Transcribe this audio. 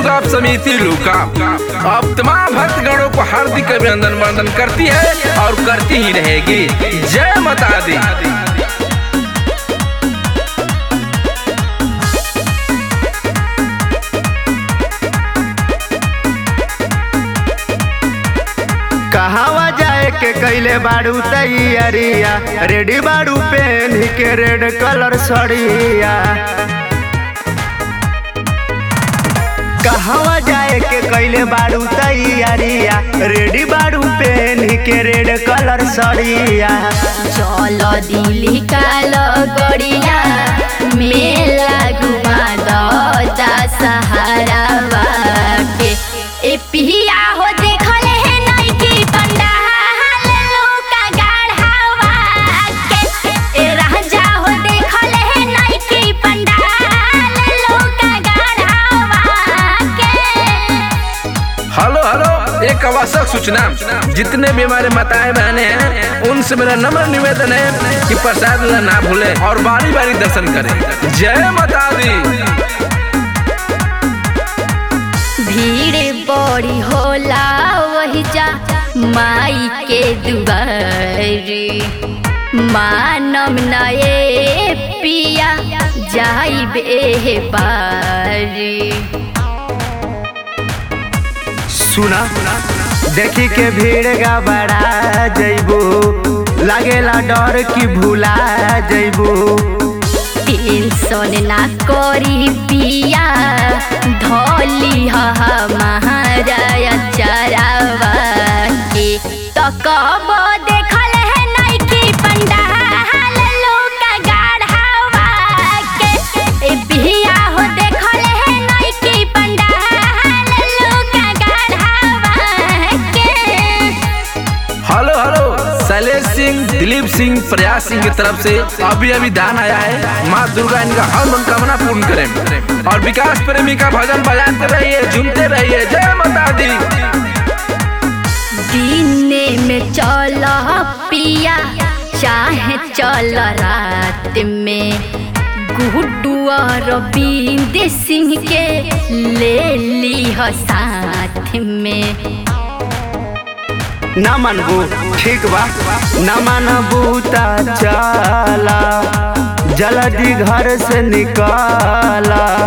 दुर्गा समिति लूका अब तमाम भक्तगणों को हार्दिक अभिनंदन वंदन करती है और करती ही रहेगी। जय माता दी। कहावा जाए के कैले बाड़ू तैयारिया, रेडी बाड़ू पेन के रेड कलर सड़िया। कहावा जाए के कैले बाड़ू तैयारिया, रेडी बाड़ू पेन के रेड कलर सड़िया। चलो दिल्ली कालो गड़िया मेला घुमा दो दशहरा के। ए पिया हो देखले है नई की पंडाल लूका गढ़ावा के। ए राजा हो देखले है नई की पंडाल लूका गढ़ावा के। हेलो हेलो, एक आवश्यक सूचना, जितने भी हमारे माताएं बहने हैं उनसे मेरा नम्र निवेदन है कि प्रसाद ना भूलें और बारी बारी दर्शन करें। जय माता दी। भीड़ बड़ी होला वही जा माई के दुआरी, मानम नए पिया जाइबे बारी। सुना देखी के भीड़ का बड़ा जइबू, लागेला डर की भूला जइबू। टेंशन ना करी पिया धोली हमारा चरावा के। तो कब देखल है नई की पंडाल लूका गढ़ावा के। ए पिया हो देखल है नई की पंडाल लूका गढ़ावा के। हेलो हेलो, शैलेश सिंह, दिलीप सिंह, प्रयास सिंह की तरफ से अभी दान आया है। माँ दुर्गा इनका हर मनोकामना पूर्ण करें और विकास प्रेमी का भजन बजाते रहिए, झूमते रहिए। जय माता दी। दिने में चल पिया चाहे चल रात में, गुड्डू और रविंद सिंह के ले ली हो साथ में। ना मनबू ठीक बा, ना मनबू ता चला, जल्दी घर से निकाला।